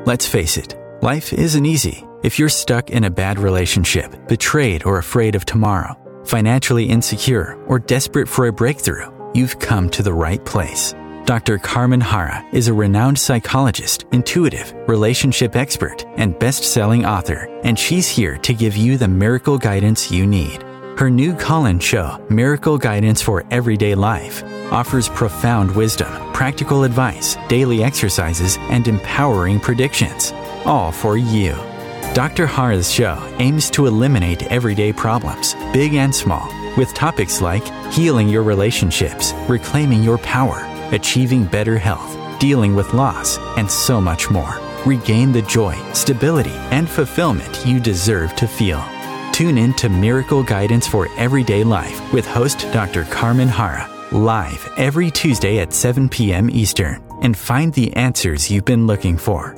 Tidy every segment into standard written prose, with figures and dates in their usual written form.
Let's face it, life isn't easy. If you're stuck in a bad relationship, betrayed or afraid of tomorrow, financially insecure, or desperate for a breakthrough, you've come to the right place. Dr. Carmen Hara is a renowned psychologist, intuitive, relationship expert, and best-selling author, and she's here to give you the miracle guidance you need. Her new call-in show, Miracle Guidance for Everyday Life, offers profound wisdom, practical advice, daily exercises, and empowering predictions, all for you. Dr. Hara's show aims to eliminate everyday problems, big and small, with topics like healing your relationships, reclaiming your power, achieving better health, dealing with loss, and so much more. Regain the joy, stability, and fulfillment you deserve to feel. Tune in to Miracle Guidance for Everyday Life with host Dr. Carmen Hara, live every Tuesday at 7 p.m. Eastern, and find the answers you've been looking for.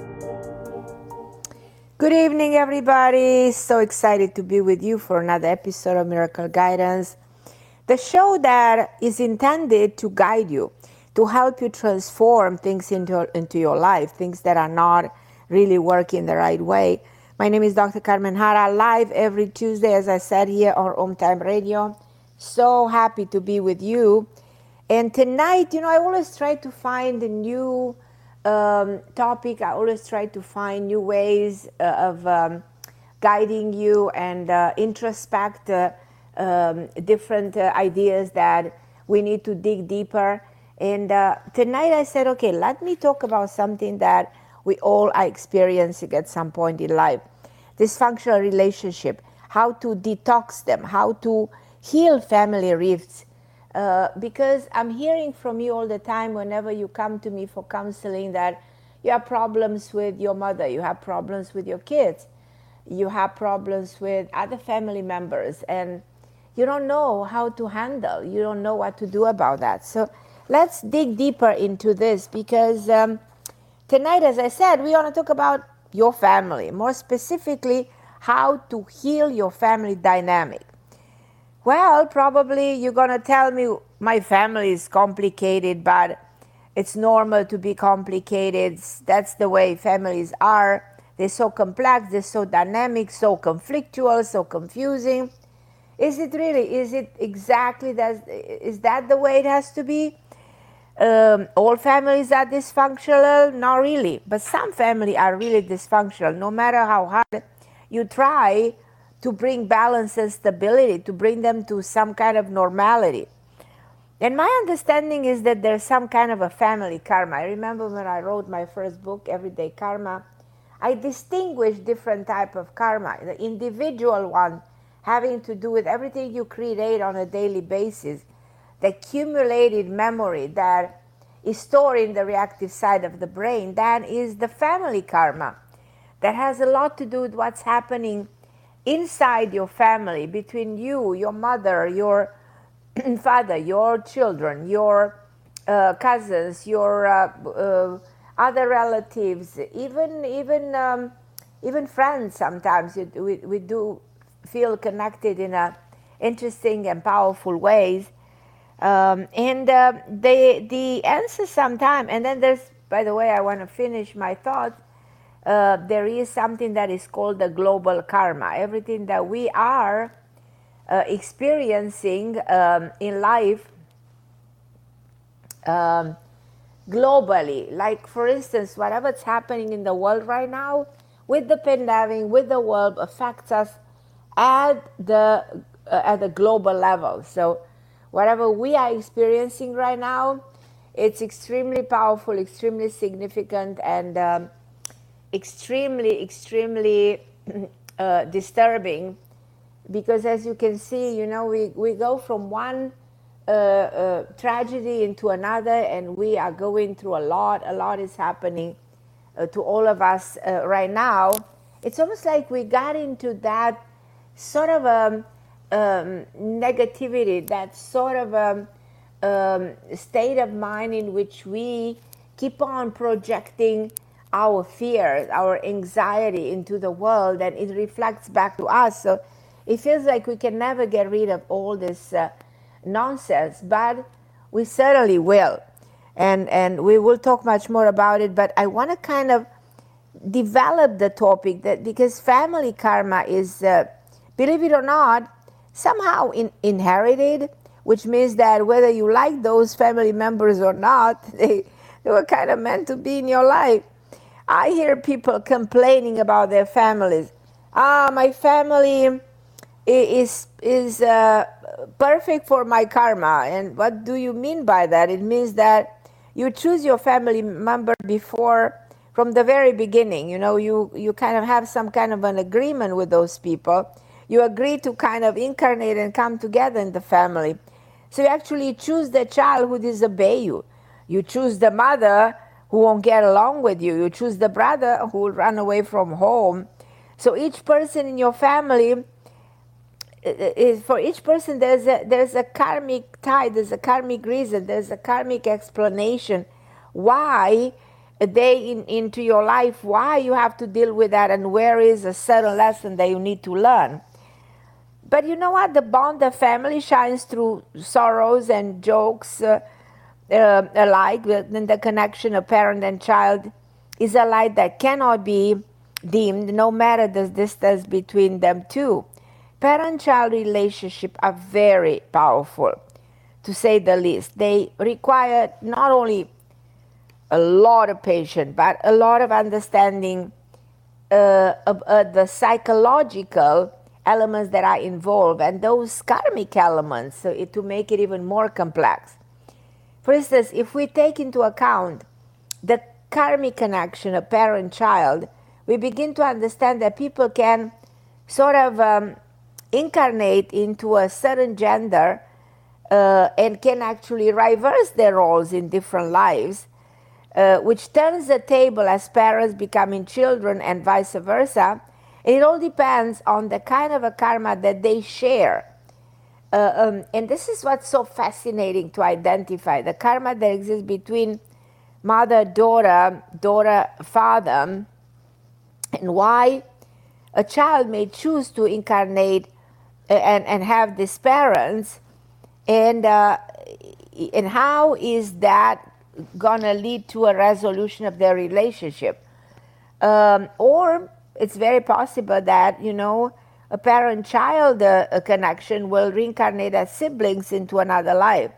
Good evening, everybody. So excited to be with you for another episode of Miracle Guidance, the show that is intended to guide you, to help you transform things into your life, things that are not really working the right way. My name is Dr. Carmen Hara, live every Tuesday, as I said, here on Home Time Radio. So happy to be with you. And tonight, I always try to find a new topic. I always try to find new ways of guiding you and introspect different ideas that we need to dig deeper. And tonight I said, okay, let me talk about something that we all are experiencing at some point in life. Dysfunctional relationship, how to detox them, how to heal family rifts. Because I'm hearing from you all the time whenever you come to me for counseling that you have problems with your mother, you have problems with your kids, you have problems with other family members, and you don't know how to handle, you don't know what to do about that. So let's dig deeper into this because tonight, as I said, we want to talk about your family, more specifically, how to heal your family dynamic. Well, probably you're going to tell me my family is complicated, but it's normal to be complicated. That's the way families are. They're so complex, they're so dynamic, so conflictual, so confusing. Is it really? Is it exactly that? Is that the way it has to be? All families are dysfunctional? Not really. But some families are really dysfunctional. No matter how hard you try to bring balance and stability, to bring them to some kind of normality. And my understanding is that there's some kind of a family karma. I remember when I wrote my first book, Everyday Karma, I distinguished different type of karma. The individual one having to do with everything you create on a daily basis, the accumulated memory that is stored in the reactive side of the brain, that is the family karma. That has a lot to do with what's happening inside your family, between you, your mother, your father, your children, your cousins, your other relatives, even friends. Sometimes we do feel connected in a interesting and powerful ways. The answer sometimes, and then there's, by the way, I want to finish my thoughts. There is something that is called the global karma. Everything that we are experiencing in life globally, like for instance, whatever's happening in the world right now with the pandemic, with the world, affects us at the global level. So whatever we are experiencing right now, it's extremely powerful, extremely significant, and extremely disturbing, because as you can see, we go from one tragedy into another, and we are going through a lot is happening to all of us right now. It's almost like we got into that sort of negativity, that sort of state of mind in which we keep on projecting our fears, our anxiety into the world, and it reflects back to us. So it feels like we can never get rid of all this nonsense, but we certainly will. And we will talk much more about it, but I want to kind of develop the topic that because family karma is, believe it or not, somehow inherited, which means that whether you like those family members or not, they were kind of meant to be in your life. I hear people complaining about their families. My family is perfect for my karma. And what do you mean by that? It means that you choose your family member from the very beginning. You kind of have some kind of an agreement with those people. You agree to kind of incarnate and come together in the family. So you actually choose the child who disobeys you. You choose the mother who won't get along with you. You choose the brother who will run away from home. So each person in your family, for each person there's a karmic tie, there's a karmic reason, there's a karmic explanation why they into your life, why you have to deal with that, and where is a certain lesson that you need to learn. But you know what? The bond of family shines through sorrows and jokes alike. Then the connection of parent and child is a light that cannot be dimmed, no matter the distance between them two. Parent-child relationships are very powerful, to say the least. They require not only a lot of patience, but a lot of understanding of the psychological elements that are involved, and those karmic elements, to make it even more complex. For instance, if we take into account the karmic connection of parent-child, we begin to understand that people can sort of incarnate into a certain gender and can actually reverse their roles in different lives, which turns the table as parents becoming children and vice versa. It all depends on the kind of a karma that they share. And this is what's so fascinating to identify, the karma that exists between mother, daughter, father, and why a child may choose to incarnate and have these parents, and how is that going to lead to a resolution of their relationship. Or it's very possible that, a parent-child connection will reincarnate as siblings into another life.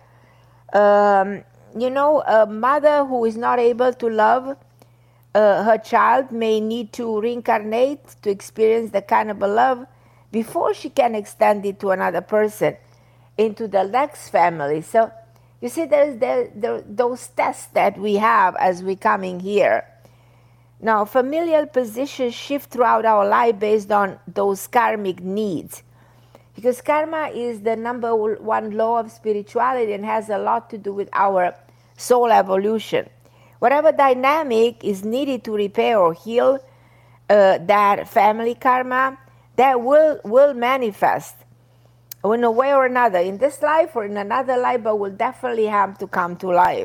A mother who is not able to love her child may need to reincarnate to experience the kind of a love before she can extend it to another person, into the next family. So you see, there's those tests that we have as we coming here. Now, familial positions shift throughout our life based on those karmic needs, because karma is the number one law of spirituality and has a lot to do with our soul evolution. Whatever dynamic is needed to repair or heal that family karma, that will manifest in a way or another, in this life or in another life, but will definitely have to come to life.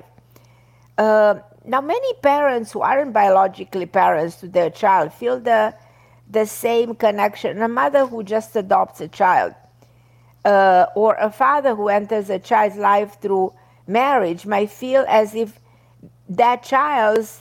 Now, many parents who aren't biologically parents to their child feel the same connection. A mother who just adopts a child, or a father who enters a child's life through marriage, might feel as if that child's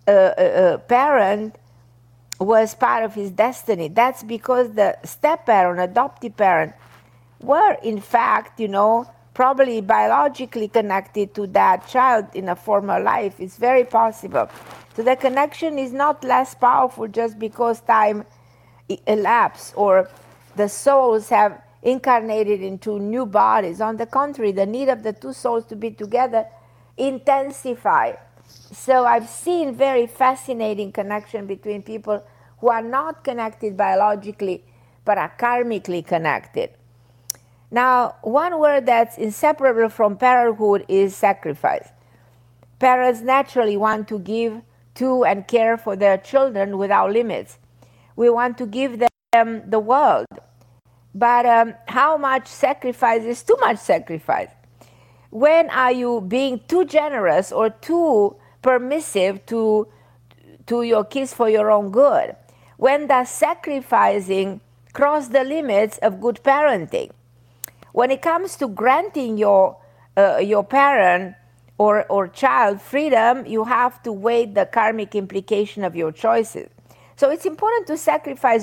parent was part of his destiny. That's because the step-parent, adoptive parent, were in fact, probably biologically connected to that child in a former life. It's very possible. So the connection is not less powerful just because time elapsed or the souls have incarnated into new bodies. On the contrary, the need of the two souls to be together intensify. So I've seen very fascinating connection between people who are not connected biologically but are karmically connected. Now, one word that's inseparable from parenthood is sacrifice. Parents naturally want to give to and care for their children without limits. We want to give them the world. But how much sacrifice is too much sacrifice? When are you being too generous or too permissive to your kids for your own good? When does sacrificing cross the limits of good parenting? When it comes to granting your parent or child freedom, you have to weigh the karmic implication of your choices. So it's important to sacrifice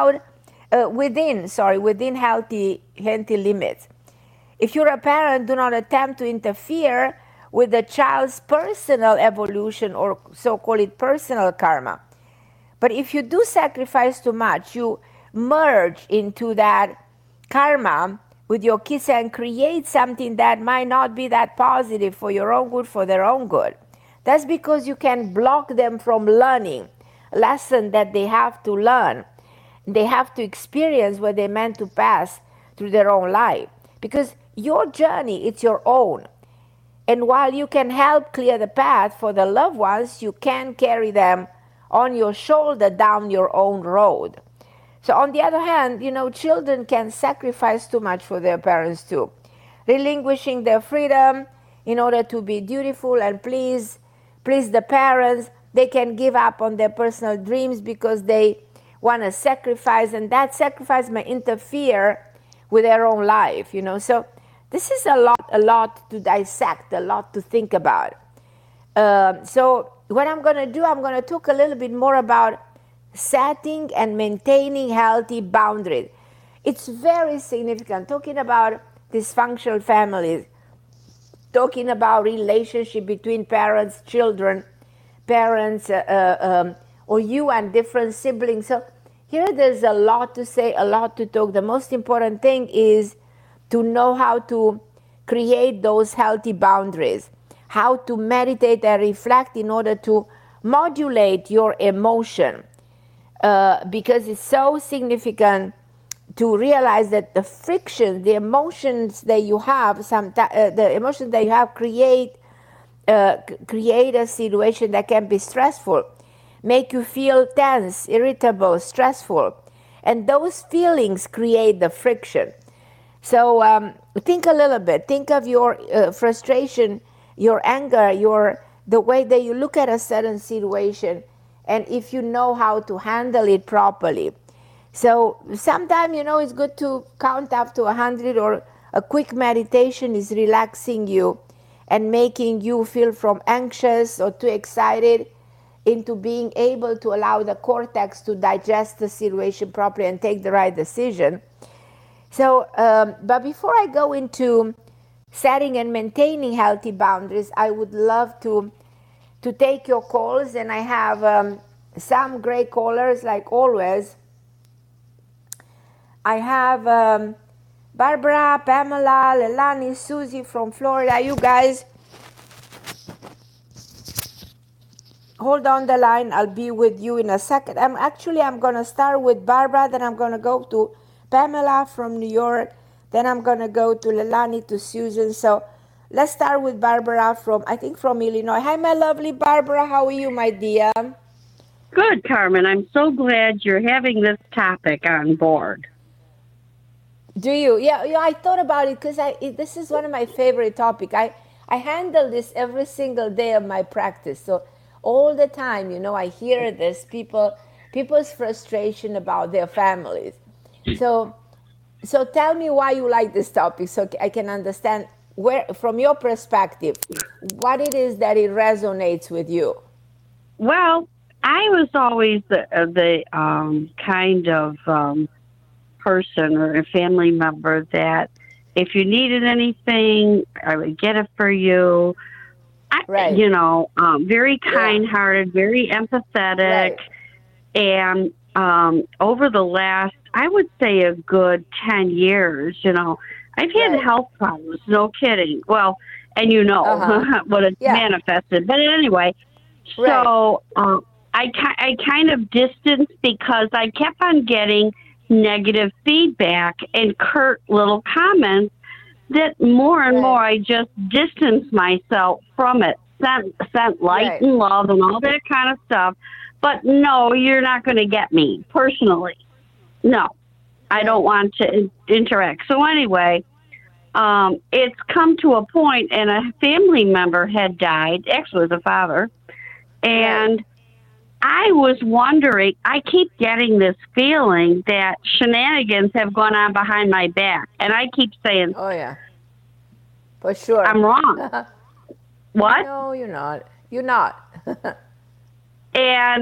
within healthy limits. If you're a parent, do not attempt to interfere with the child's personal evolution, or so-called personal karma. But if you do sacrifice too much, you merge into that karma with your kids and create something that might not be that positive for your own good, for their own good. That's because you can block them from learning a lesson that they have to learn. They have to experience what they meant to pass through their own life. Because your journey, it's your own. And while you can help clear the path for the loved ones, you can carry them on your shoulder down your own road. So on the other hand, children can sacrifice too much for their parents too, relinquishing their freedom in order to be dutiful and please the parents. They can give up on their personal dreams because they want to sacrifice, and that sacrifice may interfere with their own life, So this is a lot to dissect, a lot to think about. So what I'm going to do, I'm going to talk a little bit more about setting and maintaining healthy boundaries. It's very significant. Talking about dysfunctional families, talking about relationship between parents, children, parents, or you and different siblings. So here there's a lot to say, a lot to talk. The most important thing is to know how to create those healthy boundaries, how to meditate and reflect in order to modulate your emotion. Because it's so significant to realize that the friction, the emotions that you have, create a situation that can be stressful, make you feel tense, irritable, stressful, and those feelings create the friction. So think a little bit. Think of your frustration, your anger, the way that you look at a certain situation, and if you know how to handle it properly. So sometimes, it's good to count up to 100, or a quick meditation is relaxing you and making you feel from anxious or too excited into being able to allow the cortex to digest the situation properly and take the right decision. So, but before I go into setting and maintaining healthy boundaries, I would love to take your calls, and I have some great callers like always. I have Barbara, Pamela, Lelani, Susie from Florida. You guys, hold on the line. I'll be with you in a second. I'm going to start with Barbara, then I'm going to go to Pamela from New York, then I'm going to go to Lelani, to Susan. So let's start with Barbara from Illinois. Hi, my lovely Barbara. How are you, my dear? Good, Carmen. I'm so glad you're having this topic on board. Do you? Yeah, I thought about it because this is one of my favorite topics. I handle this every single day of my practice. So all the time, I hear this, people's frustration about their families. So tell me why you like this topic, so I can understand where, from your perspective, what it is that it resonates with you. Well, I was always the kind of person or a family member that if you needed anything, I would get it for you. Right. Very kind-hearted, very empathetic. Right. And over the last, I would say a good 10 years, I've had health problems, no kidding. Well, and what it's manifested. But anyway, so I kind of distanced because I kept on getting negative feedback and curt little comments that more and more I just distanced myself from it, sent light and love and all that kind of stuff. But no, you're not going to get me personally. No, I don't want to interact. So anyway, it's come to a point, and a family member had died. Actually, it was a father. And I was wondering, I keep getting this feeling that shenanigans have gone on behind my back. And I keep saying, oh, yeah, for sure. I'm wrong. What? No, you're not. You're not. And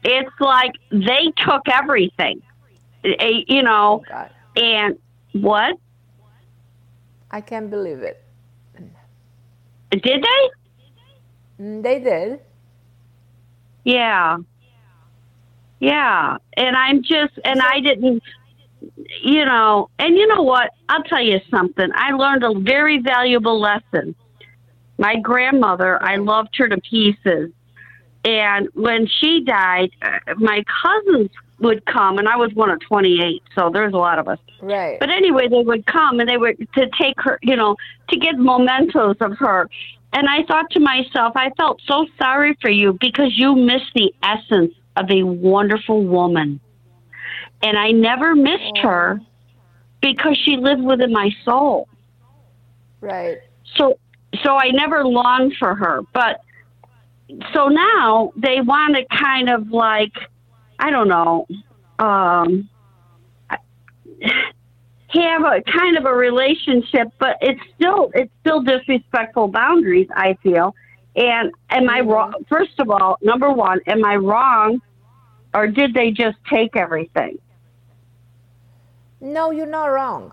it's like they took everything, you know, Oh God. and what? I can't believe it. Did they? They did. Yeah. Yeah. And I didn't, you know, and you know what? I'll tell you something. I learned a very valuable lesson. My grandmother, I loved her to pieces. And when she died, my cousins would come, and I was one of 28, so there's a lot of us. Right. But anyway, they would come, and they were to take her, you know, to get mementos of her. And I thought to myself, I felt so sorry for you because you missed the essence of a wonderful woman. And I never missed her because she lived within my soul. Right. So I never longed for her. But so now they want to kind of like, I don't know, have a kind of a relationship, but it's still disrespectful boundaries, I feel. And am I wrong? First of all, number one, am I wrong, or did they just take everything? No, you're not wrong.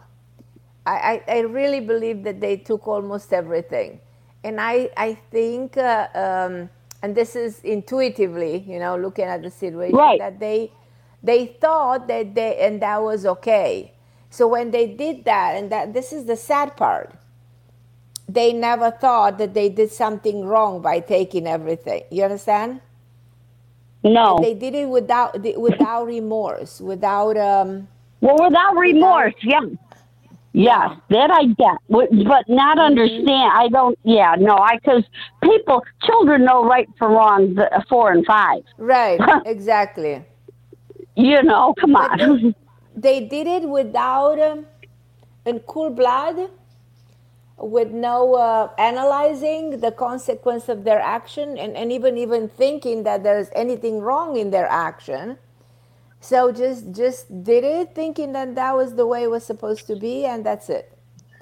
I really believe that they took almost everything. And I think, and this is intuitively, you know, looking at the situation, Right. that they thought that and that was okay. So when they did that, and that this is the sad part, they never thought that they did something wrong by taking everything. You understand? No. They did it without remorse, without without remorse, yeah. Yes, that I get, but not understand. I don't. Yeah, no, because children know right from wrong, 4 and 5. Right, exactly. You know, come on. They did it without in cool blood, with no analyzing the consequence of their action, and even thinking that there's anything wrong in their action. So just did it, thinking that that was the way it was supposed to be, and that's it.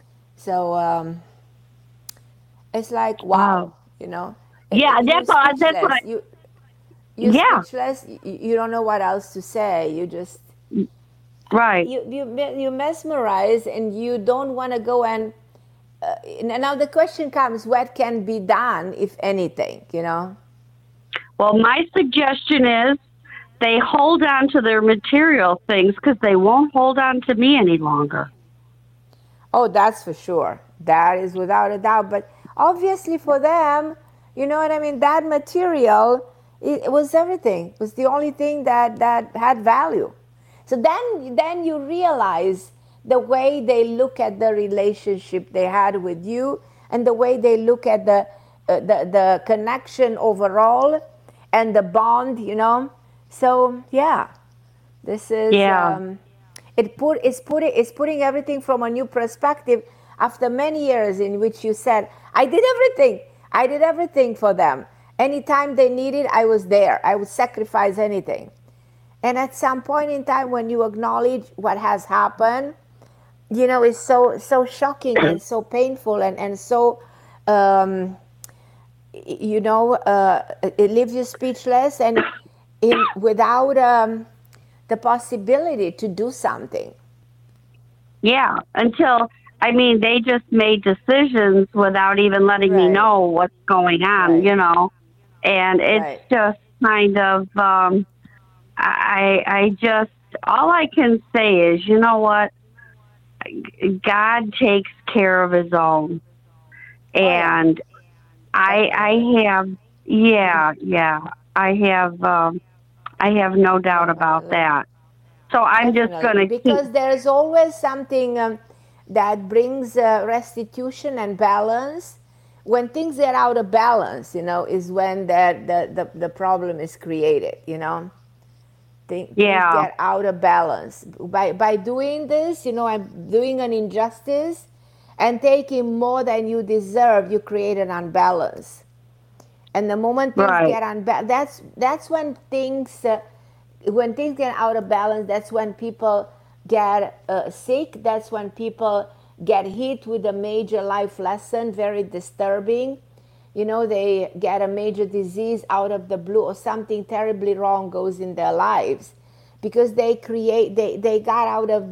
So it's like, wow, you know. Yeah, that's what I. You're speechless. You don't know what else to say. You just right. You mesmerize, and you don't want to go and. Now the question comes: what can be done, if anything? You know. Well, my suggestion is, they hold on to their material things because they won't hold on to me any longer. Oh, that's for sure. That is without a doubt. But obviously for them, you know what I mean? That material, it was everything. It was the only thing that had value. So then you realize the way they look at the relationship they had with you, and the way they look at the connection overall, and the bond, you know. So yeah, this is it's putting everything from a new perspective after many years in which you said, I did everything for them. Anytime they needed, I was there. I would sacrifice anything. And at some point in time, when you acknowledge what has happened, you know, it's so shocking and so painful, and so you know, it leaves you speechless, and without the possibility to do something. Yeah, they just made decisions without even letting me know what's going on, you know. And it's just kind of, I just, all I can say is, you know what? God takes care of his own. And I have no doubt about that. So I'm just going to because there's always something that brings restitution and balance. When things get out of balance, you know, is when the problem is created, you know. Things get out of balance. By doing this, you know, I'm doing an injustice and taking more than you deserve, you create an unbalance. And the moment things get unbalanced, that's when things get out of balance, that's when people get sick, that's when people get hit with a major life lesson, very disturbing. they get a major disease out of the blue, or something terribly wrong goes in their lives, because they got out of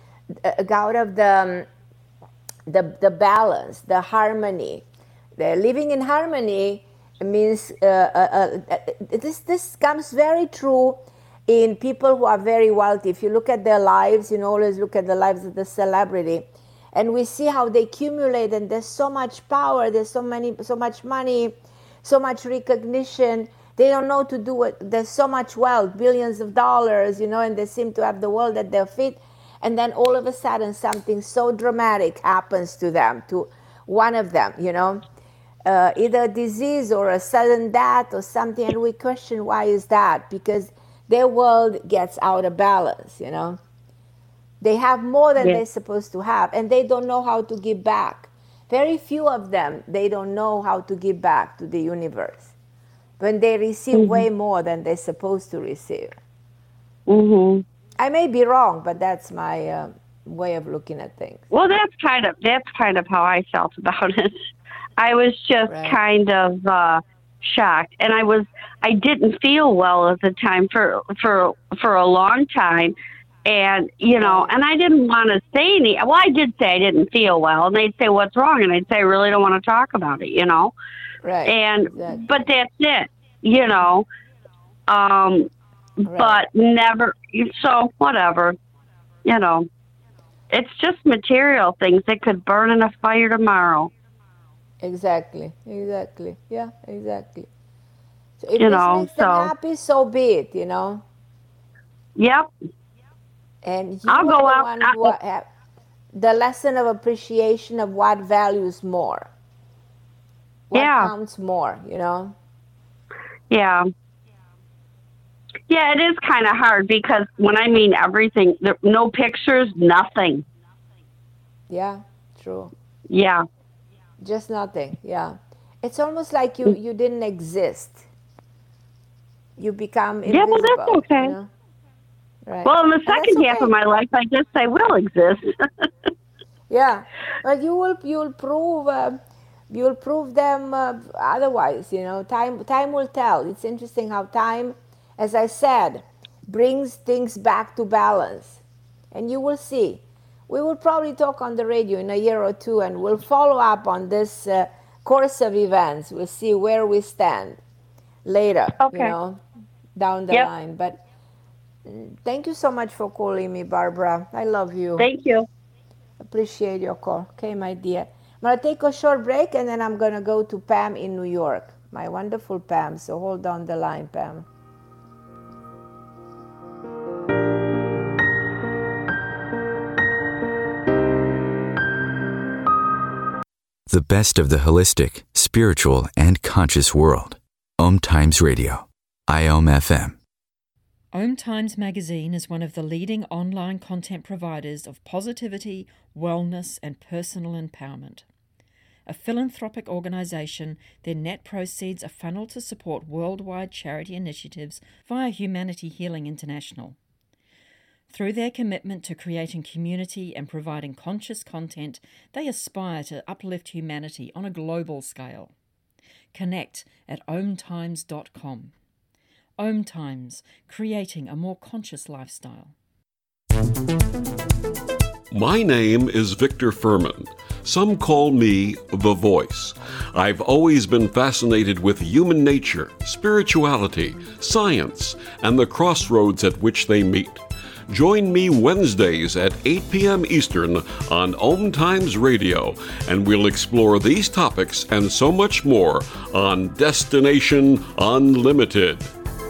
the balance, the harmony. They're living in harmony means this comes very true in people who are very wealthy. If you look at their lives, always look at the lives of the celebrity, and we see how they accumulate, and there's so much power, there's so much money, so much recognition. They don't know to do it. There's so much wealth, billions of dollars, and they seem to have the world at their feet. And then all of a sudden, something so dramatic happens to them, to one of them, either a disease or a sudden death or something. And we question, why is that? Because their world gets out of balance, They have more than they're supposed to have, and they don't know how to give back. Very few of them, they don't know how to give back to the universe when they receive way more than they're supposed to receive. Mm-hmm. I may be wrong, but that's my way of looking at things. Well, that's kind of how I felt about it. I was just kind of shocked, and I didn't feel well at the time for a long time, and and I didn't want to say any. Well, I did say I didn't feel well, and they'd say, "What's wrong?" And I'd say, "I really don't want to talk about it," Right. And exactly. But that's it, But never. So whatever, It's just material things that could burn in a fire tomorrow. Exactly. Yeah, exactly. So if this makes them happy, so be it, Yep. And I'll go out. The lesson of appreciation of what values more. What counts more, Yeah. Yeah, it is kind of hard, because when I mean everything, no pictures, nothing. Yeah, true. Yeah. Just nothing, yeah. It's almost like you didn't exist. You become invisible. Yeah, well, that's okay. Right. Well, in the second half of my life, I guess I will exist. Yeah, but you'll prove them otherwise. Time will tell. It's interesting how time, as I said, brings things back to balance, and you will see. We will probably talk on the radio in a year or two, and we'll follow up on this course of events. We'll see where we stand later, down the line. But thank you so much for calling me, Barbara. I love you. Thank you. Appreciate your call. Okay, my dear. I'm going to take a short break, and then I'm going to go to Pam in New York, my wonderful Pam. So hold on the line, Pam. The best of the holistic, spiritual, and conscious world. Om Times Radio. IOM FM. Om Times Magazine is one of the leading online content providers of positivity, wellness, and personal empowerment. A philanthropic organisation, their net proceeds are funneled to support worldwide charity initiatives via Humanity Healing International. Through their commitment to creating community and providing conscious content, they aspire to uplift humanity on a global scale. Connect at omtimes.com. Om Times, creating a more conscious lifestyle. My name is Victor Furman. Some call me The Voice. I've always been fascinated with human nature, spirituality, science, and the crossroads at which they meet. Join me Wednesdays at 8 p.m. Eastern on Om Times Radio, and we'll explore these topics and so much more on Destination Unlimited.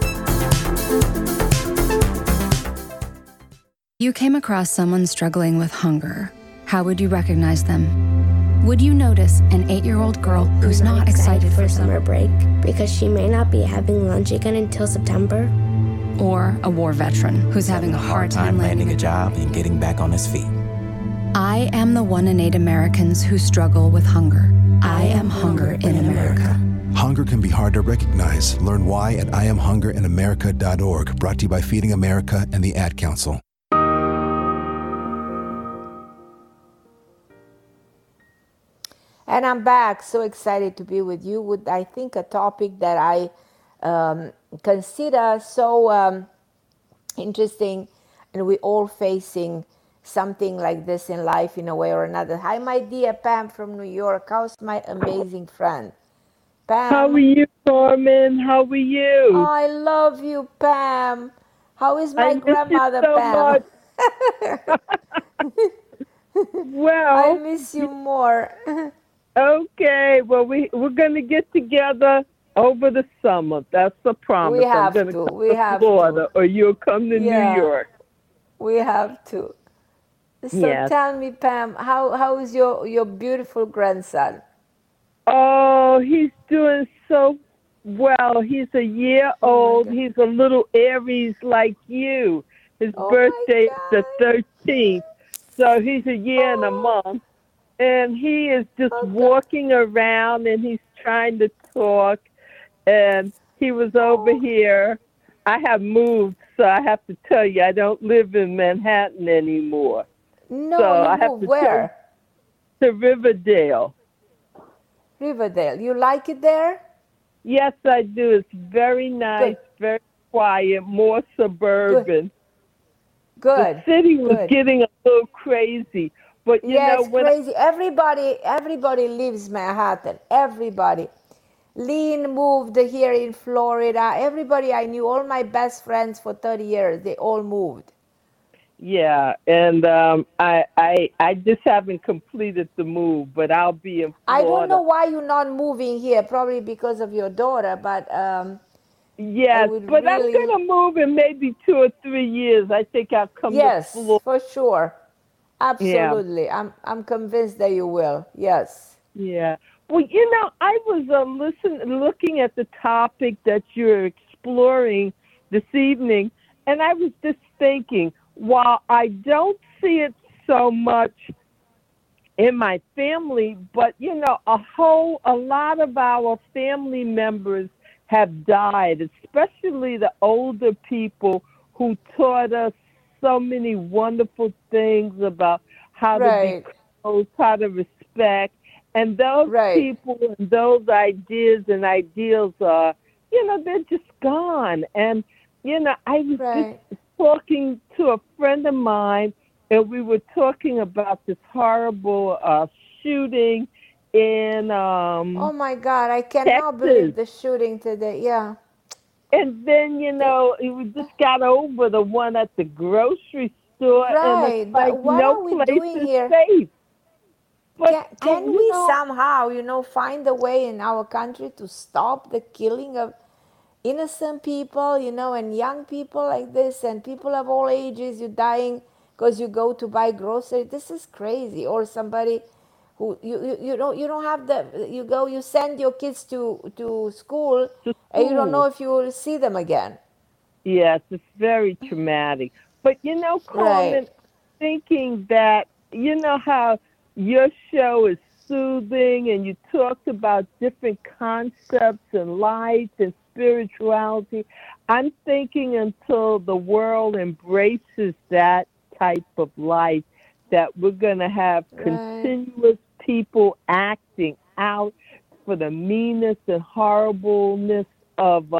You came across someone struggling with hunger. How would you recognize them? Would you notice an 8-year-old girl who's not excited for summer break because she may not be having lunch again until September? Or a war veteran who's having a hard time landing a job and getting back on his feet? I am the 1 in 8 Americans who struggle with hunger. I am hunger in America. Hunger can be hard to recognize. Learn why at IamHungerInAmerica.org. Brought to you by Feeding America and the Ad Council. And I'm back. So excited to be with you with, I think, a topic that I consider so interesting, and we're all facing something like this in life in a way or another. Hi, my dear Pam from New York. How's my amazing friend? Pam. How are you, Carmen? How are you? Oh, I love you, Pam. How is my grandmother, so Pam? Well, I miss you more. Okay, well, we're going to get together over the summer. That's the promise. We have I'm to. Come We have Florida, to. Or you'll come to New York. We have to. So yes. Tell me, Pam, how is your beautiful grandson? Oh, he's doing so well. He's a year old. He's a little Aries like you. His birthday is the 13th. So he's a year and a month. And he is just walking around, and he's trying to talk. And he was over here. I have moved, so I have to tell you, I don't live in Manhattan anymore. No, so you I have moved to where? To Riverdale. Riverdale. You like it there? Yes, I do. It's very nice, very quiet, more suburban. Good. The city was getting a little crazy. But you know, it's crazy. Everybody leaves Manhattan. Everybody. Lynn moved here in Florida. Everybody I knew, all my best friends for 30 years, they all moved. Yeah, and I just haven't completed the move, but I'll be in Florida. I don't know why you're not moving here. Probably because of your daughter, but yes, but I'm gonna move in maybe 2 or 3 years. I think I'll come to Florida. Yes, for sure. Absolutely. Yeah. I'm convinced that you will. Yes. Yeah. Well, you know, I was looking at the topic that you're exploring this evening, and I was just thinking, while I don't see it so much in my family, but you know, a lot of our family members have died, especially the older people who taught us so many wonderful things about how to be close, how to respect. And those people and those ideas and ideals are, you know, they're just gone. And, you know, I was just talking to a friend of mine, and we were talking about this horrible shooting in oh my God, I cannot believe the shooting today. Yeah. And then, you know, we just got over the one at the grocery store. And it's like, what are we doing here? Safe. But can we somehow, you know, find a way in our country to stop the killing of innocent people, you know, and young people like this, and people of all ages, you're dying because you go to buy groceries? This is crazy. Or somebody who you don't have you send your kids to school, and you don't know if you will see them again. Yes, it's very traumatic. But you know, Carmen, thinking that, you know how your show is soothing, and you talked about different concepts and light and spirituality. I'm thinking until the world embraces that type of life, that we're going to have continuous people acting out for the meanness and horribleness of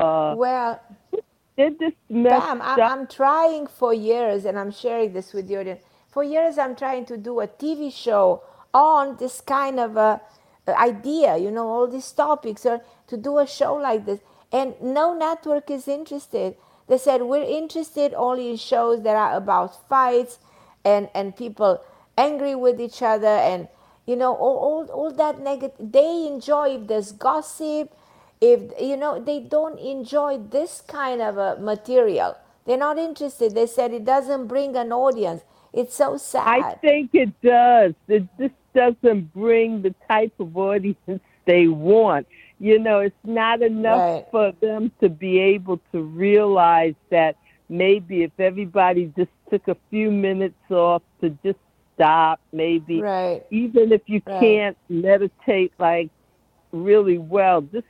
they're just messed Pam, up. I'm trying for years, and I'm sharing this with the audience. For years, I'm trying to do a TV show on this kind of idea, you know, all these topics, or to do a show like this. And no network is interested. They said, we're interested only in shows that are about fights and people angry with each other, and, you know, all that negative. They enjoy if there's gossip, if, you know, they don't enjoy this kind of a material. They're not interested. They said it doesn't bring an audience. It's so sad. I think it does. It just doesn't bring the type of audience they want. You know, it's not enough for them to be able to realize that maybe if everybody just took a few minutes off to just stop, maybe even if you can't meditate like really well, just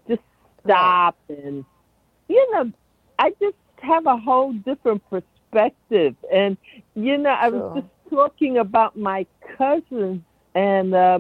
stop. And, you know, I just have a whole different perspective. And, you know, I was just talking about my cousins, and,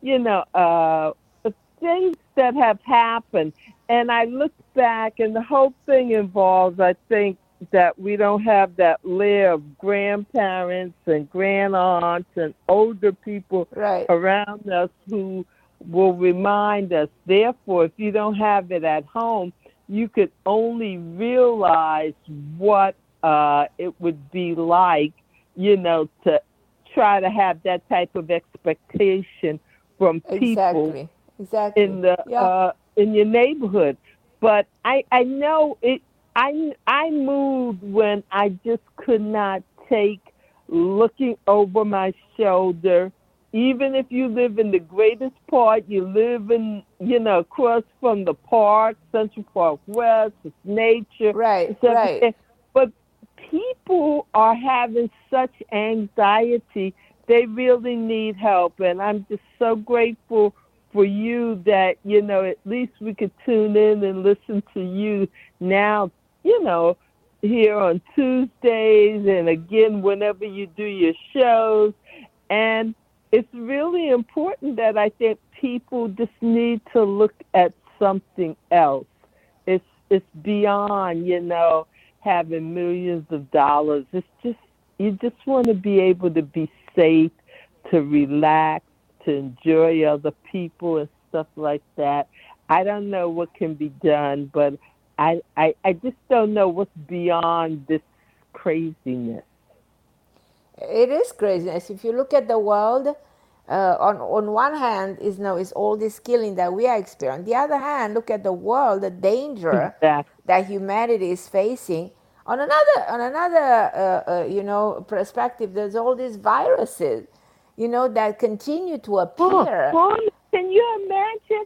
things that have happened. And I look back, and the whole thing involves, I think, that we don't have that layer of grandparents and grandaunts and older people around us who will remind us. Therefore, if you don't have it at home, you could only realize what it would be like, to try to have that type of expectation from people in the in your neighborhood. But I know it. I moved when I just could not take looking over my shoulder. Even if you live in the greatest part, you live in, across from the park, Central Park West, it's nature. Right. But people are having such anxiety, they really need help. And I'm just so grateful for you that, at least we could tune in and listen to you now, here on Tuesdays and again whenever you do your shows. And it's really important that I think people just need to look at something else. It's beyond, having millions of dollars. It's just, you just want to be able to be safe, to relax, to enjoy other people and stuff like that. I don't know what can be done, but I just don't know what's beyond this craziness. It is craziness. If you look at the world, on one hand is all this killing that we are experiencing. On the other hand, look at the world, the danger that humanity is facing. On another perspective, there's all these viruses, that continue to appear. Can you imagine?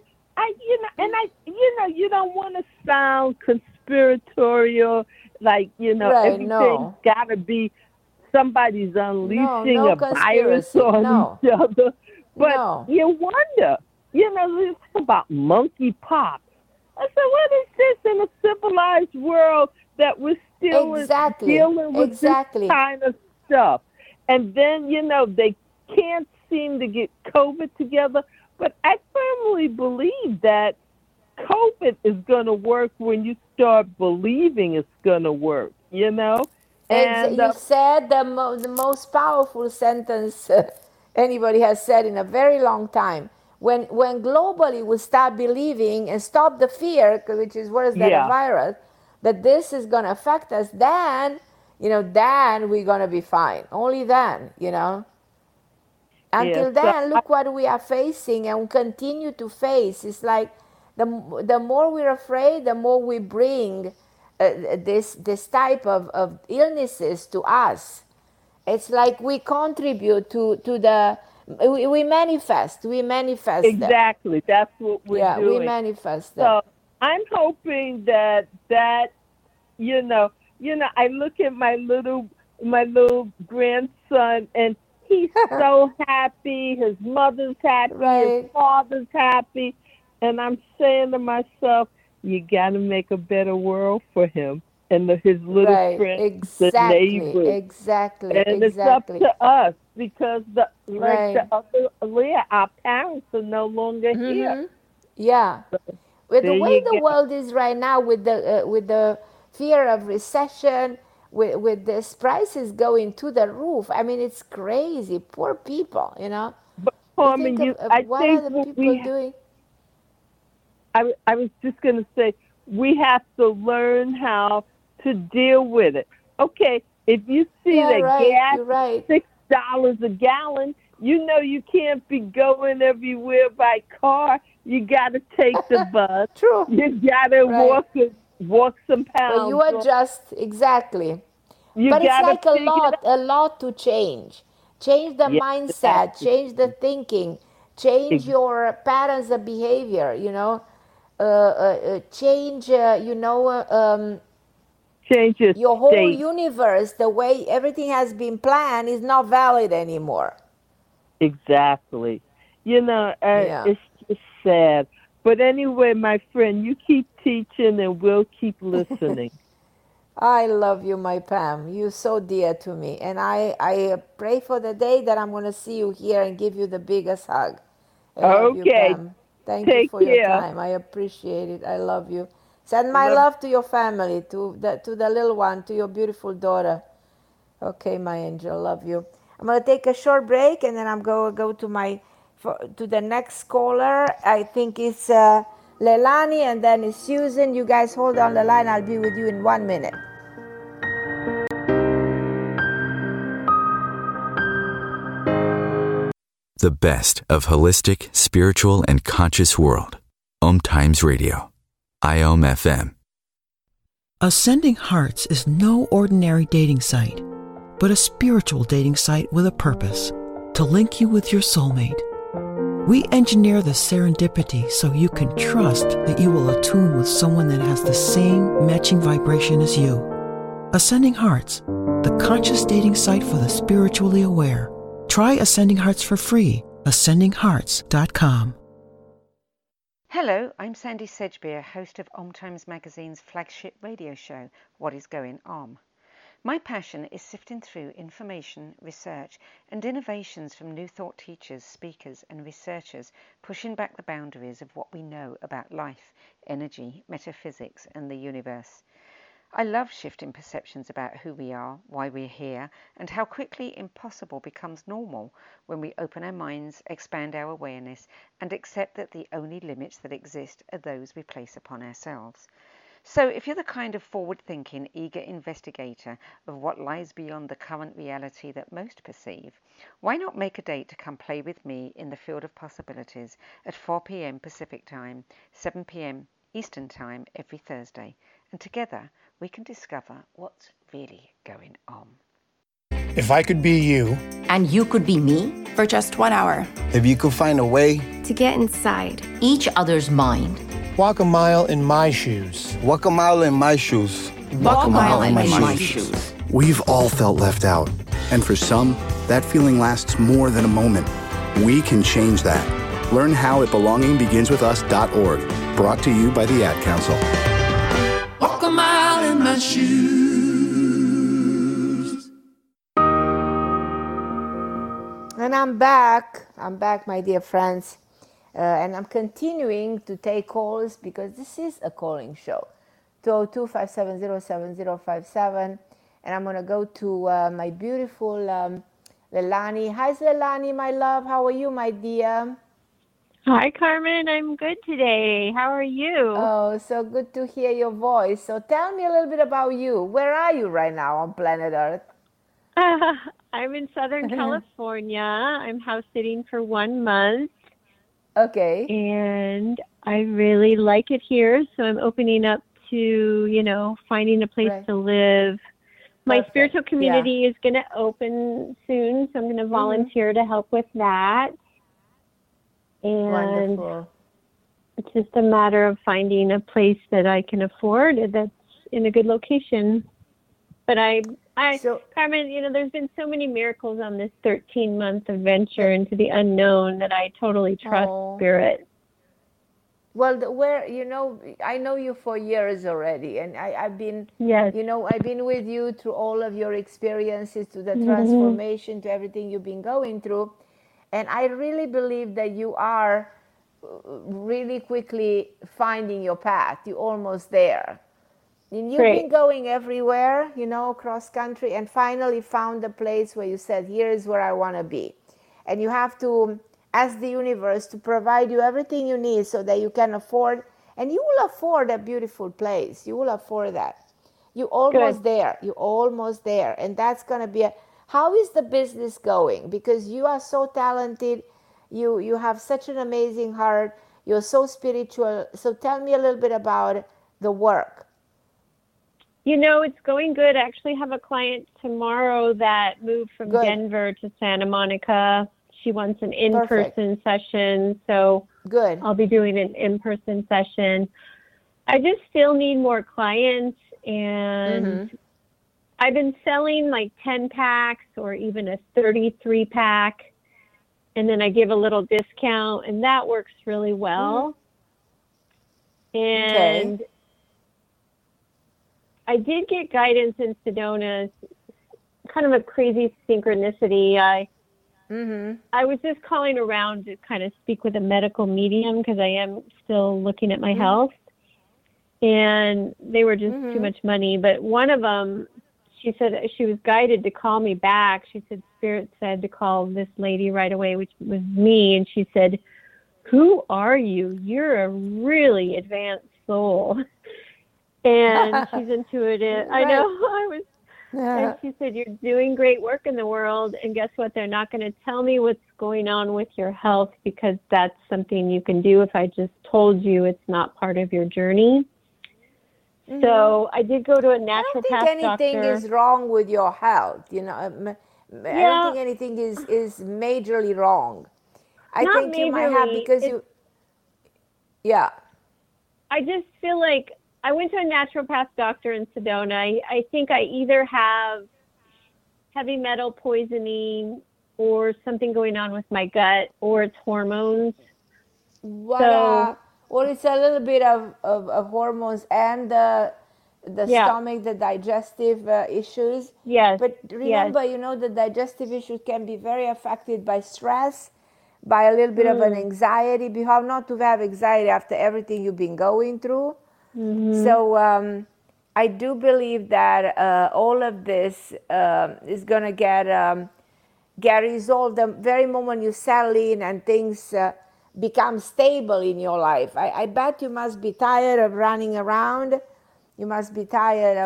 You don't want to sound conspiratorial, like, everything's got to be somebody's unleashing a virus on each other. But you wonder, it's about monkeypox. I said, what is this in a civilized world that we're still dealing with this kind of stuff? And then, they can't seem to get COVID together. But I firmly believe that COVID is going to work when you start believing it's going to work, And you said the most powerful sentence anybody has said in a very long time. When globally we start believing and stop the fear, which is worse than a virus, that this is going to affect us, then we're going to be fine. Only then, Until then, look what we are facing and continue to face. It's like the more we're afraid, the more we bring this type of illnesses to us. It's like we contribute to the, we manifest exactly. That's what we're doing. Yeah, we manifest them. So I'm hoping that I look at my little grandson, and he's so happy. His mother's happy. His father's happy. And I'm saying to myself, you got to make a better world for him and his little friends, the neighbors. Exactly. And it's up to us, because our parents are no longer here. Yeah. With the way the world is right now, with the fear of recession, with this prices going to the roof, I mean, it's crazy. Poor people, But Carmen, what are the people doing? I was just going to say, we have to learn how to deal with it. Okay, if you see gas is $6 a gallon, you can't be going everywhere by car. You got to take the bus. True. You got to walk some pounds. Well, you adjust, exactly. But it's like a lot to change. Change the mindset, change the thinking, change your patterns of behavior, change, change your whole universe. The way everything has been planned is not valid anymore. Exactly. It's just sad. But anyway, my friend, you keep teaching and we'll keep listening. I love you, my Pam. You're so dear to me. And I pray for the day that I'm going to see you here and give you the biggest hug. I love you, Okay. Pam. Thank Take you for your care. time. I appreciate it. I love you. Send my love to your family, to the little one, to your beautiful daughter. Okay, my angel, love you. I'm gonna take a short break, and then I'm gonna go to the next caller. I think it's Leilani, and then it's Susan. You guys hold on the line. I'll be with you in 1 minute. The best of holistic, spiritual, and conscious world. Om Times Radio. IOM FM. Ascending Hearts is no ordinary dating site, but a spiritual dating site with a purpose, to link you with your soulmate. We engineer the serendipity so you can trust that you will attune with someone that has the same matching vibration as you. Ascending Hearts, the conscious dating site for the spiritually aware. Try Ascending Hearts for free. AscendingHearts.com. Hello, I'm Sandy Sedgbeer, host of Om Times Magazine's flagship radio show, What is Going Om. My passion is sifting through information, research, and innovations from new thought teachers, speakers, and researchers pushing back the boundaries of what we know about life, energy, metaphysics, and the universe. I love shifting perceptions about who we are, why we're here, and how quickly impossible becomes normal when we open our minds, expand our awareness, and accept that the only limits that exist are those we place upon ourselves. So if you're the kind of forward-thinking, eager investigator of what lies beyond the current reality that most perceive, why not make a date to come play with me in the field of possibilities at 4 p.m. Pacific Time, 7 p.m. Eastern Time every Thursday, and together we can discover what's really going on. If I could be you. And you could be me. For just 1 hour. If you could find a way. To get inside. Each other's mind. Walk a mile in my shoes. Walk a mile in my shoes. Walk a mile in my shoes. We've all felt left out. And for some, that feeling lasts more than a moment. We can change that. Learn how at belongingbeginswithus.org. Brought to you by the Ad Council. Walk a mile in my shoes. And I'm back, my dear friends. And I'm continuing to take calls because this is a calling show. 202-570-7057. And I'm going to go to my beautiful Leilani. Hi, Leilani, my love. How are you, my dear? Hi, Carmen. I'm good today. How are you? Oh, so good to hear your voice. So tell me a little bit about you. Where are you right now on planet Earth? I'm in Southern California. I'm house sitting for 1 month. Okay. And I really like it here, so I'm opening up to, finding a place to live. My spiritual community is going to open soon, so I'm going to volunteer to help with that. And wonderful. It's just a matter of finding a place that I can afford that's in a good location. But Carmen, there's been so many miracles on this 13-month adventure into the unknown that I totally trust Spirit. Well, I know you for years already, and I've been, I've been with you through all of your experiences, to the transformation, to everything you've been going through. And I really believe that you are really quickly finding your path. You're almost there. And you've been going everywhere, across country, and finally found a place where you said, here is where I want to be. And you have to ask the universe to provide you everything you need so that you can afford, and you will afford a beautiful place. You will afford that. You're almost there. You're almost there. And that's going to be how is the business going? Because you are so talented. You have such an amazing heart. You're so spiritual. So tell me a little bit about the work. It's going good. I actually have a client tomorrow that moved from Denver to Santa Monica. She wants an in-person session, so I'll be doing an in-person session. I just still need more clients, and I've been selling like 10 packs or even a 33 pack, and then I give a little discount, and that works really well. And I did get guidance in Sedona, kind of a crazy synchronicity. I was just calling around to kind of speak with a medical medium because I am still looking at my health. And they were just too much money. But one of them, she said she was guided to call me back. She said Spirit said to call this lady right away, which was me. And she said, "Who are you? You're a really advanced soul." And she's intuitive. I know. I was. And she said, "You're doing great work in the world. And guess what? They're not going to tell me what's going on with your health because that's something you can do if I just told you it's not part of your journey." So I did go to a naturopath doctor. I don't think anything is wrong with your health. I don't think anything is majorly wrong. I think you might have because you. Yeah. I just feel like I went to a naturopath doctor in Sedona. I think I either have heavy metal poisoning or something going on with my gut or it's hormones. Well, it's a little bit of hormones and the stomach, the digestive issues. Yes. But remember, the digestive issues can be very affected by stress, by a little bit of an anxiety. You have not to have anxiety after everything you've been going through. So I do believe that all of this is going to get resolved the very moment you settle in and things become stable in your life. I bet you must be tired of running around. You must be tired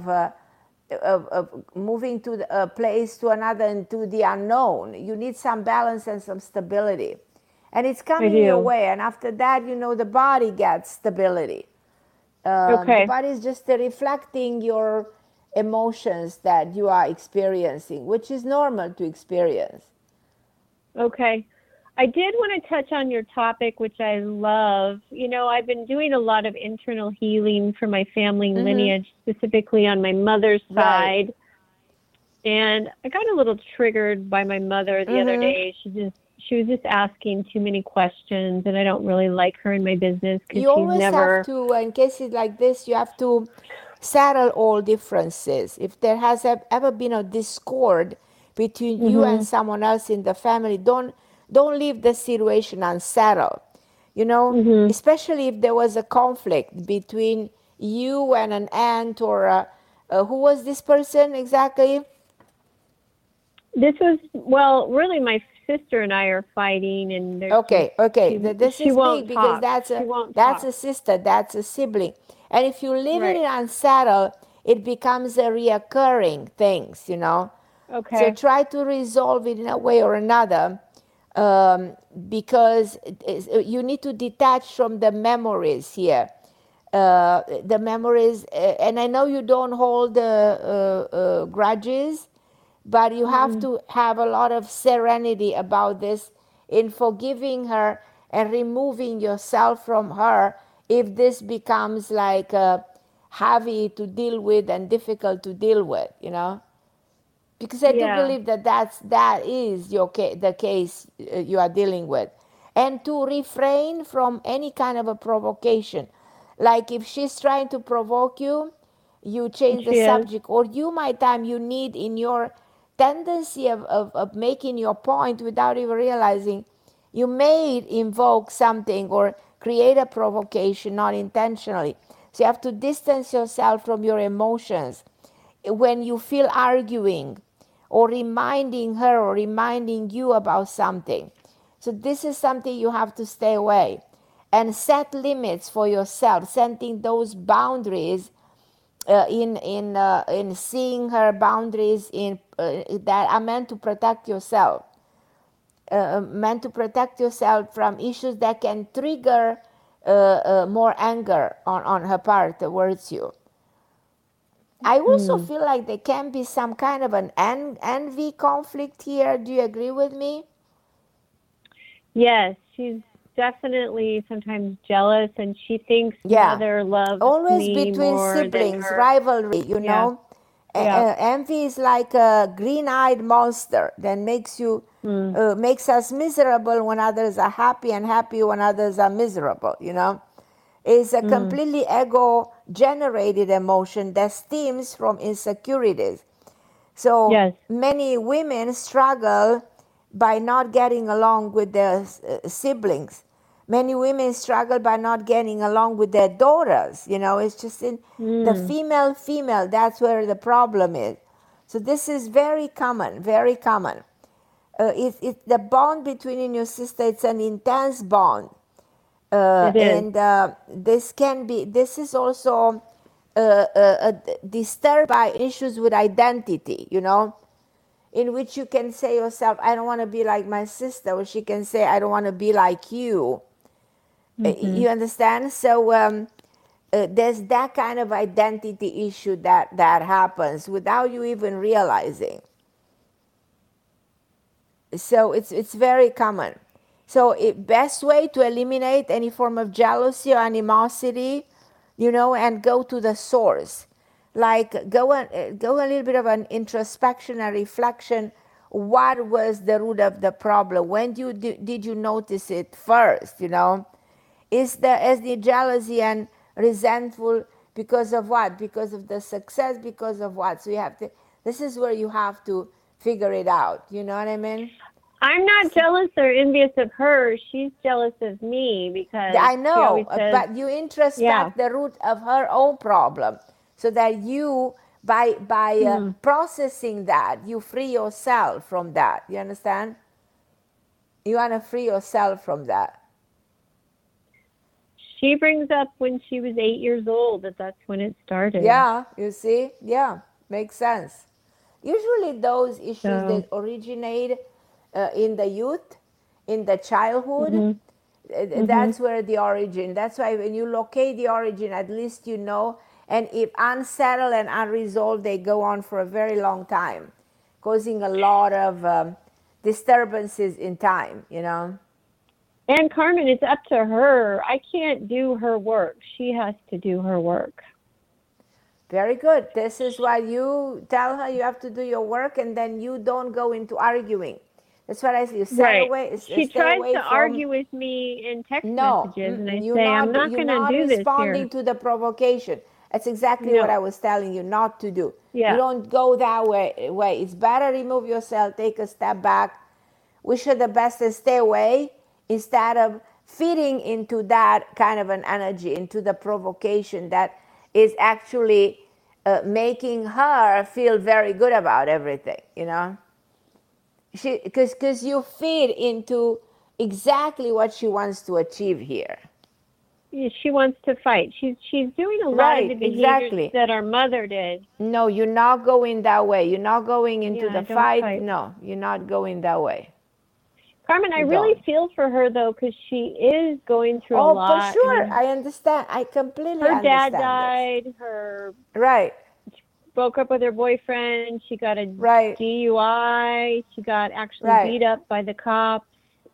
of moving to a place to another and to the unknown. You need some balance and some stability. And it's coming your way. And after that, the body gets stability. The body is just reflecting your emotions that you are experiencing, which is normal to experience. Okay. I did want to touch on your topic, which I love. I've been doing a lot of internal healing for my family lineage, specifically on my mother's side. And I got a little triggered by my mother the other day. She was just asking too many questions, and I don't really like her in my business because you always have to, in cases like this, you have to settle all differences. If there has ever been a discord between you and someone else in the family, don't leave the situation unsettled, especially if there was a conflict between you and an aunt or who was this person exactly? This was, really my sister and I are fighting and this is big because that's a sister, that's a sibling. And if you leave it unsettled, it becomes a reoccurring thing, So try to resolve it in a way or another. Because you need to detach from the memories here. The memories, and I know you don't hold grudges, but you have to have a lot of serenity about this in forgiving her and removing yourself from her if this becomes like heavy to deal with and difficult to deal with, Because I do believe that is the case you are dealing with. And to refrain from any kind of a provocation. Like if she's trying to provoke you, you change the subject. Or you need in your tendency of making your point without even realizing, you may invoke something or create a provocation, not intentionally. So you have to distance yourself from your emotions. When you feel arguing, or reminding her or reminding you about something. So this is something you have to stay away. And set limits for yourself, setting those boundaries in seeing her boundaries that are meant to protect yourself. Meant to protect yourself from issues that can trigger more anger on her part towards you. I also feel like there can be some kind of an envy conflict here. Do you agree with me? Yes, she's definitely sometimes jealous, and she thinks mother loves always me between more siblings, than her. rivalry, know. Envy is like a green-eyed monster that makes us miserable when others are happy, and happy when others are miserable, It's a completely ego-generated emotion that stems from insecurities. So many women struggle by not getting along with their siblings. Many women struggle by not getting along with their daughters. It's just in the female, that's where the problem is. So this is very common, very common. It's the bond between you and your sister, it's an intense bond. And this is also disturbed by issues with identity, in which you can say yourself, I don't want to be like my sister, or she can say, I don't want to be like you. You understand? So there's that kind of identity issue that happens without you even realizing. So it's very common. So best way to eliminate any form of jealousy or animosity, and go to the source. Like go a little bit of an introspection and reflection. What was the root of the problem? When did you notice it first? Is the jealousy and resentful because of what? Because of the success? Because of what? So this is where you have to figure it out. You know what I mean? I'm not jealous or envious of her. She's jealous of me because I know, she always says, but you introspect the root of her own problem, so that you, by processing that, you free yourself from that. You understand? You want to free yourself from that. She brings up when she was 8 years old that's when it started. Yeah, you see? Yeah, makes sense. Usually those issues that originate in the youth, in the childhood, that's where the origin. That's why when you locate the origin, at least you know. And if unsettled and unresolved, they go on for a very long time, causing a lot of disturbances in time, And Carmen, it's up to her. I can't do her work. She has to do her work. Very good. This is why you tell her you have to do your work, and then you don't go into arguing. That's what I say. You stay away. She tries to argue with me in text messages, and I say, I'm not going to do this here. You're not responding to the provocation. That's exactly what I was telling you not to do. Yeah. You don't go that way. It's better remove yourself, take a step back, wish her the best, and stay away instead of feeding into that kind of an energy, into the provocation that is actually making her feel very good about everything, Because you feed into exactly what she wants to achieve here. Yeah, she wants to fight. She's doing a lot of the behaviors that our mother did. No, you're not going that way. You're not going into the fight. No, you're not going that way. Carmen, I really feel for her, though, because she is going through a lot. Oh, for sure. I understand. I completely understand. Her dad died. She broke up with her boyfriend. She got a DUI. She got actually beat up by the cops.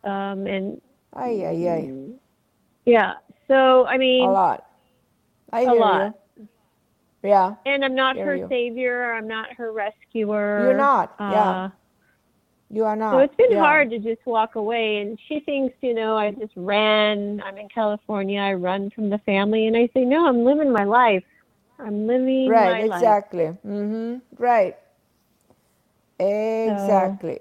Yeah. So, I mean. A lot. I hear you. Yeah. And I'm not her savior. I'm not her rescuer. You're not. You are not. So it's been hard to just walk away. And she thinks, I just ran. I'm in California. I run from the family. And I say, no, I'm living my life. I'm living my life. Right, exactly. Mm-hmm. Right. Exactly.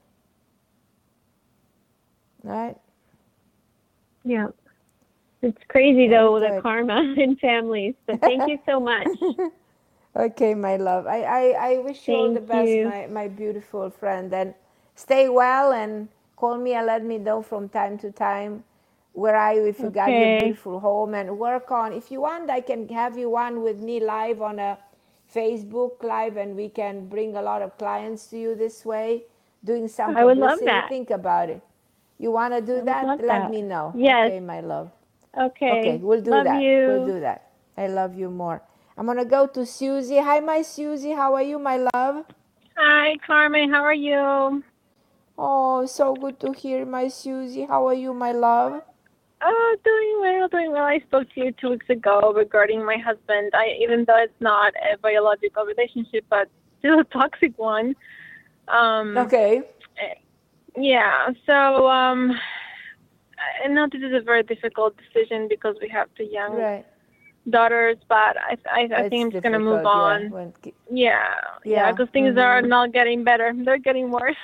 Right. Yeah. It's crazy, though, the karma in families. But thank you so much. Okay, my love. I wish you all the best, my beautiful friend. And stay well and call me and let me know from time to time where are you if you got your beautiful home, and work on. If you want, I can have you on with me live on a Facebook Live, and we can bring a lot of clients to you this way, doing some publicity. I would love that. Think about it. You want to do that? Let me know. Yes. Okay, my love. Okay, we'll do that. We'll do that. I love you more. I'm going to go to Susie. Hi, my Susie. How are you, my love? Hi, Carmen. How are you? Oh, so good to hear, my Susie. How are you, my love? Oh, doing well. I spoke to you 2 weeks ago regarding my husband. Even though it's not a biological relationship, but still a toxic one. Okay. Yeah. So, and now this is a very difficult decision because we have 2 young daughters, but I think I'm just going to move on. Yeah, because things are not getting better. They're getting worse.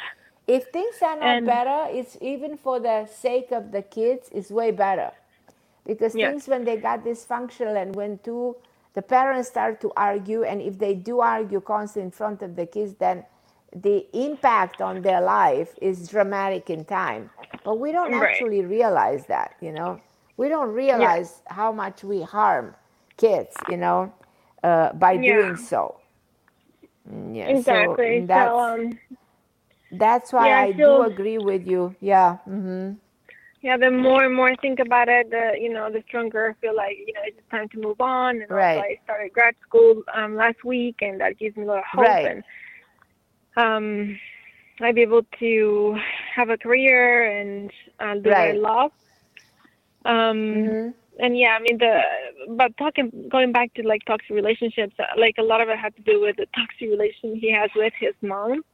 If things are not better, it's even for the sake of the kids, it's way better. Because things, when they got dysfunctional and when the parents start to argue, and if they do argue constantly in front of the kids, then the impact on their life is dramatic in time. But we don't actually realize that, you know. We don't realize how much we harm kids, you know, by doing so. Yeah, exactly. So that's why I do agree with you. Yeah. Mm-hmm. Yeah, the more and more I think about it, the stronger I feel like, it's time to move on. And also I started grad school last week, and that gives me a lot of hope. And I'd be able to have a career and do what I love. And yeah, I mean, going back to like toxic relationships, like a lot of it had to do with the toxic relation he has with his mom.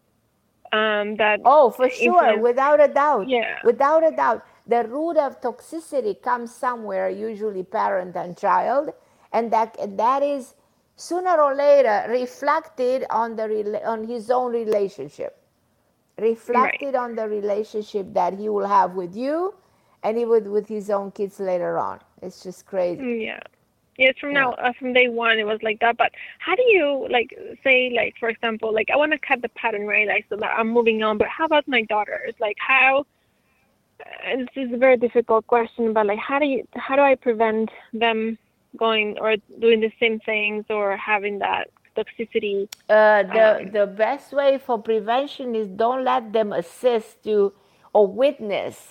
For sure, without a doubt. Yeah. Without a doubt. The root of toxicity comes somewhere, usually parent and child, and that is sooner or later reflected on his own relationship, reflected on the relationship that he will have with you, and he would with his own kids later on. It's just crazy. Yeah. Yes, from day one, it was like that. But how do you, say, for example, I want to cut the pattern, right? So that I'm moving on. But how about my daughters? How? And this is a very difficult question, but how do I prevent them going or doing the same things or having that toxicity? The best way for prevention is don't let them assist to or witness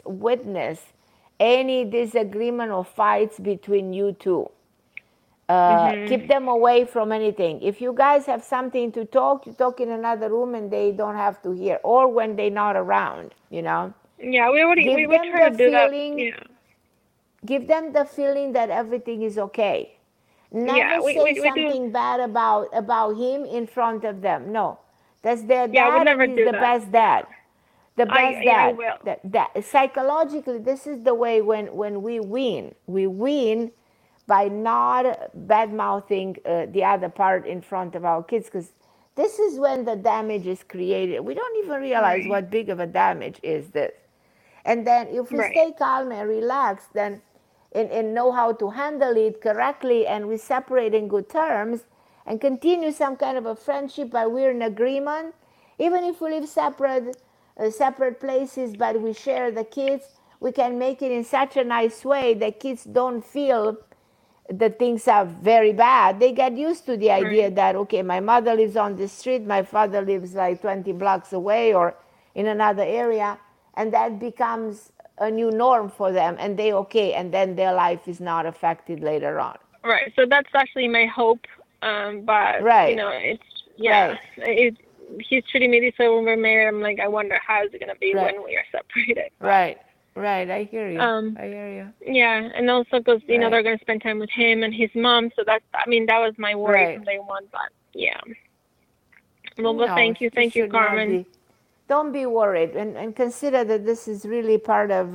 any disagreement or fights between you two. Keep them away from anything. If you guys have something to talk, you talk in another room and they don't have to hear, or when they're not around, you know. Yeah, we try to do that. Yeah. Give them the feeling that everything is okay. Never say something bad about him in front of them. No, that's their dad. And he's the best dad. The best dad. That psychologically, this is the way when we win. We win by not bad mouthing the other part in front of our kids, because this is when the damage is created. We don't even realize what big of a damage is this. And then if we stay calm and relaxed, then and know how to handle it correctly, and we separate in good terms and continue some kind of a friendship, but we're in agreement, even if we live separate places, but we share the kids, we can make it in such a nice way that kids don't feel that things are very bad. They get used to the idea that, okay, my mother lives on the street, my father lives 20 blocks away or in another area, and that becomes a new norm for them, and and then their life is not affected later on. Right. So that's actually my hope. But it's he's treating me this way when we're married. I'm like, I wonder how is it going to be when we are separated. But, Right. I hear you. I hear you. Yeah, and also because they're going to spend time with him and his mom. So that was my worry from day one. But yeah. Well, thank you, Carmen. Don't be worried, and consider that this is really part of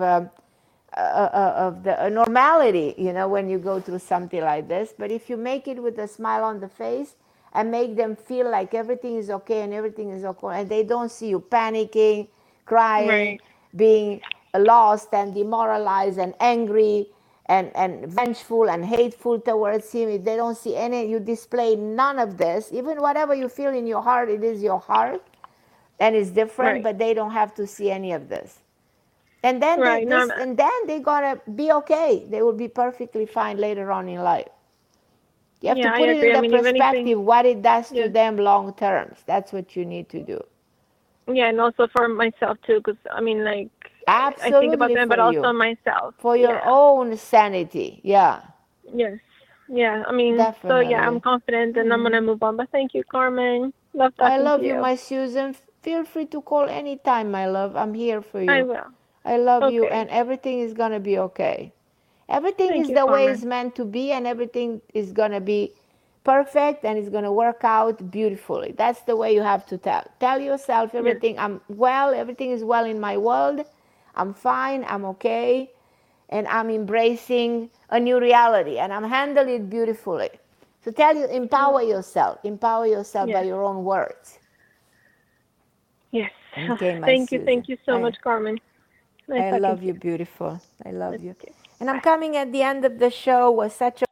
the normality, when you go through something like this. But if you make it with a smile on the face and make them feel like everything is okay and everything is okay, and they don't see you panicking, crying, being lost and demoralized and angry and vengeful and hateful towards him, if they don't see you display none of this, even whatever you feel in your heart, it is your heart. And it's different, but they don't have to see any of this. And then they're gonna be okay. They will be perfectly fine later on in life. You have to put it in the perspective what it does to them long term. That's what you need to do. Yeah, and also for myself too, because absolutely, I think about them, but also myself. For your own sanity, Yes. Yeah, definitely. So I'm confident and I'm gonna move on. But thank you, Carmen. Love talking to you. I love you, my Susan. Feel free to call anytime, my love. I'm here for you. I will. I love you, and everything is going to be okay. Everything is the way it's meant to be, and everything is going to be perfect, and it's going to work out beautifully. That's the way you have to tell. Tell yourself everything. I'm well. Everything is well in my world. I'm fine. I'm okay. And I'm embracing a new reality, and I'm handling it beautifully. So empower yourself. Empower yourself by your own words. Yes. Okay, my Thank Susan. you so much, Carmen. I love you, beautiful. I love you. And I'm coming at the end of the show. It was such a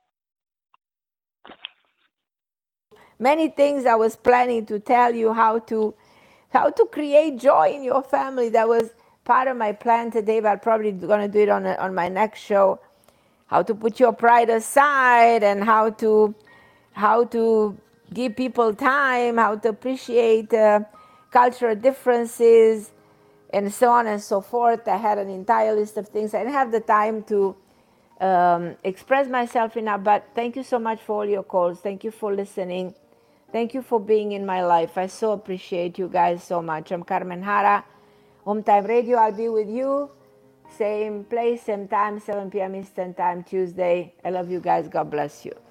many things I was planning to tell you how to create joy in your family. That was part of my plan today, but I'm probably going to do it on my next show. How to put your pride aside and how to give people time, how to appreciate cultural differences, and so on and so forth. I had an entire list of things. I didn't have the time to express myself enough, but thank you so much for all your calls. Thank you for listening. Thank you for being in my life. I so appreciate you guys so much. I'm Carmen Jara, Home Time Radio. I'll be with you, same place, same time, 7 p.m. Eastern Time, Tuesday. I love you guys. God bless you.